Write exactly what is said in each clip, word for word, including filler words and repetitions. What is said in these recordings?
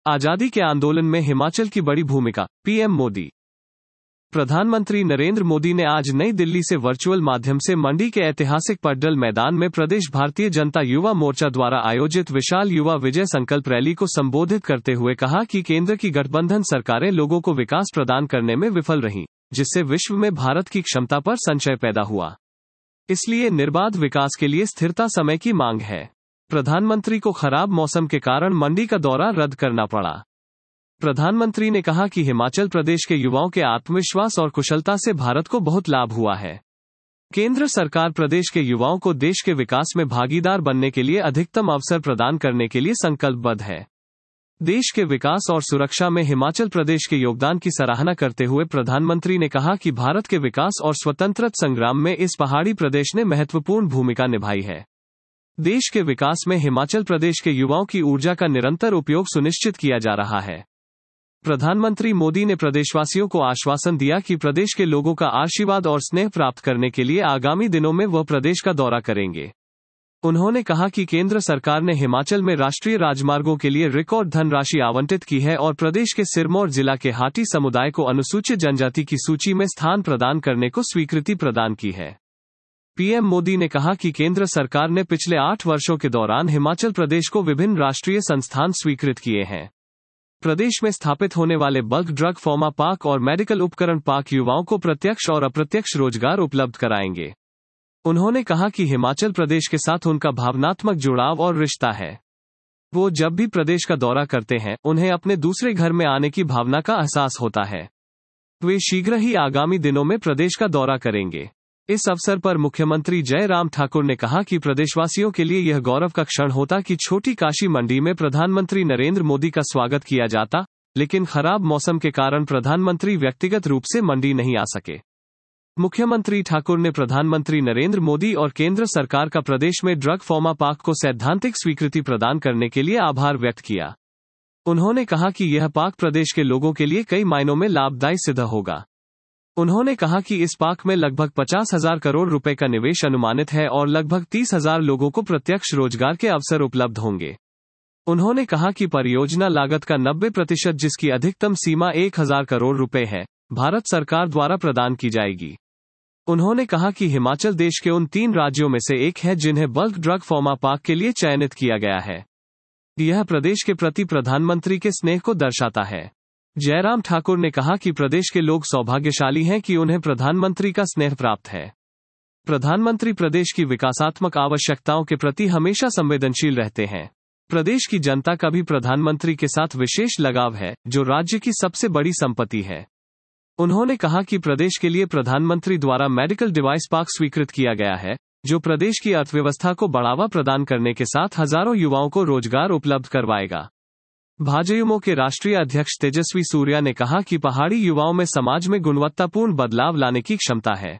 आजादी के आंदोलन में हिमाचल की बड़ी भूमिका, पीएम मोदी। प्रधानमंत्री नरेंद्र मोदी ने आज नई दिल्ली से वर्चुअल माध्यम से मंडी के ऐतिहासिक पड्डल मैदान में प्रदेश भारतीय जनता युवा मोर्चा द्वारा आयोजित विशाल युवा विजय संकल्प रैली को संबोधित करते हुए कहा कि केंद्र की गठबंधन सरकारें लोगों को विकास प्रदान करने में विफल रहीं, जिससे विश्व में भारत की क्षमता पर संशय पैदा हुआ। इसलिए निर्बाध विकास के लिए स्थिरता समय की मांग है। प्रधानमंत्री को खराब मौसम के कारण मंडी का दौरा रद्द करना पड़ा। प्रधानमंत्री ने कहा कि हिमाचल प्रदेश के युवाओं के आत्मविश्वास और कुशलता से भारत को बहुत लाभ हुआ है। केंद्र सरकार प्रदेश के युवाओं को देश के विकास में भागीदार बनने के लिए अधिकतम अवसर प्रदान करने के लिए संकल्पबद्ध है। देश के विकास और सुरक्षा में हिमाचल प्रदेश के योगदान की सराहना करते हुए प्रधानमंत्री ने कहा कि भारत के विकास और स्वतंत्रता संग्राम में इस पहाड़ी प्रदेश ने महत्वपूर्ण भूमिका निभाई है। देश के विकास में हिमाचल प्रदेश के युवाओं की ऊर्जा का निरंतर उपयोग सुनिश्चित किया जा रहा है। प्रधानमंत्री मोदी ने प्रदेशवासियों को आश्वासन दिया कि प्रदेश के लोगों का आशीर्वाद और स्नेह प्राप्त करने के लिए आगामी दिनों में वह प्रदेश का दौरा करेंगे। उन्होंने कहा कि केंद्र सरकार ने हिमाचल में राष्ट्रीय राजमार्गों के लिए रिकॉर्ड धनराशि आवंटित की है और प्रदेश के सिरमौर जिला के हाटी समुदाय को अनुसूचित जनजाति की सूची में स्थान प्रदान करने को स्वीकृति प्रदान की है। पीएम मोदी ने कहा कि केंद्र सरकार ने पिछले आठ वर्षों के दौरान हिमाचल प्रदेश को विभिन्न राष्ट्रीय संस्थान स्वीकृत किए हैं। प्रदेश में स्थापित होने वाले बल्क ड्रग फार्मा पार्क और मेडिकल उपकरण पार्क युवाओं को प्रत्यक्ष और अप्रत्यक्ष रोजगार उपलब्ध कराएंगे। उन्होंने कहा कि हिमाचल प्रदेश के साथ उनका भावनात्मक जुड़ाव और रिश्ता है। वो जब भी प्रदेश का दौरा करते हैं, उन्हें अपने दूसरे घर में आने की भावना का एहसास होता है। वे शीघ्र ही आगामी दिनों में प्रदेश का दौरा करेंगे। इस अवसर पर मुख्यमंत्री जयराम ठाकुर ने कहा कि प्रदेशवासियों के लिए यह गौरव का क्षण होता कि छोटी काशी मंडी में प्रधानमंत्री नरेंद्र मोदी का स्वागत किया जाता, लेकिन खराब मौसम के कारण प्रधानमंत्री व्यक्तिगत रूप से मंडी नहीं आ सके। मुख्यमंत्री ठाकुर ने प्रधानमंत्री नरेंद्र मोदी और केंद्र सरकार का प्रदेश में ड्रग फार्मा पार्क को सैद्धांतिक स्वीकृति प्रदान करने के लिए आभार व्यक्त किया। उन्होंने कहा कि यह पार्क प्रदेश के लोगों के लिए कई मायनों में लाभदायी सिद्ध होगा। उन्होंने कहा कि इस पार्क में लगभग पचास हजार करोड़ रुपए का निवेश अनुमानित है और लगभग तीस हजार लोगों को प्रत्यक्ष रोजगार के अवसर उपलब्ध होंगे। उन्होंने कहा कि परियोजना लागत का नब्बे प्रतिशत, जिसकी अधिकतम सीमा एक हजार करोड़ रुपए है, भारत सरकार द्वारा प्रदान की जाएगी। उन्होंने कहा कि हिमाचल देश के उन तीन राज्यों में से एक है जिन्हें बल्क ड्रग फार्मा पार्क के लिए चयनित किया गया है। यह प्रदेश के प्रति प्रधानमंत्री के स्नेह को दर्शाता है। जयराम ठाकुर ने कहा कि प्रदेश के लोग सौभाग्यशाली हैं कि उन्हें प्रधानमंत्री का स्नेह प्राप्त है। प्रधानमंत्री प्रदेश की विकासात्मक आवश्यकताओं के प्रति हमेशा संवेदनशील रहते हैं। प्रदेश की जनता का भी प्रधानमंत्री के साथ विशेष लगाव है, जो राज्य की सबसे बड़ी संपत्ति है। उन्होंने कहा कि प्रदेश के लिए प्रधानमंत्री द्वारा मेडिकल डिवाइस पार्क स्वीकृत किया गया है, जो प्रदेश की अर्थव्यवस्था को बढ़ावा प्रदान करने के साथ हजारों युवाओं को रोजगार उपलब्ध करवाएगा। भाजयुमो के राष्ट्रीय अध्यक्ष तेजस्वी सूर्या ने कहा कि पहाड़ी युवाओं में समाज में गुणवत्तापूर्ण बदलाव लाने की क्षमता है।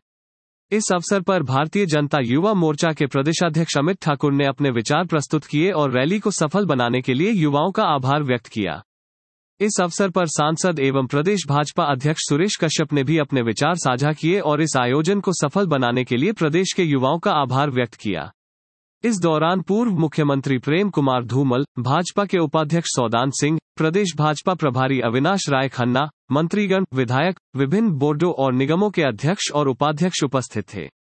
इस अवसर पर भारतीय जनता युवा मोर्चा के प्रदेशाध्यक्ष अमित ठाकुर ने अपने विचार प्रस्तुत किए और रैली को सफल बनाने के लिए युवाओं का आभार व्यक्त किया। इस अवसर पर सांसद एवं प्रदेश भाजपा अध्यक्ष सुरेश कश्यप ने भी अपने विचार साझा किए और इस आयोजन को सफल बनाने के लिए प्रदेश के युवाओं का आभार व्यक्त किया। इस दौरान पूर्व मुख्यमंत्री प्रेम कुमार धूमल, भाजपा के उपाध्यक्ष सौदान सिंह, प्रदेश भाजपा प्रभारी अविनाश राय खन्ना, मंत्रीगण, विधायक, विभिन्न बोर्डों और निगमों के अध्यक्ष और उपाध्यक्ष उपस्थित थे।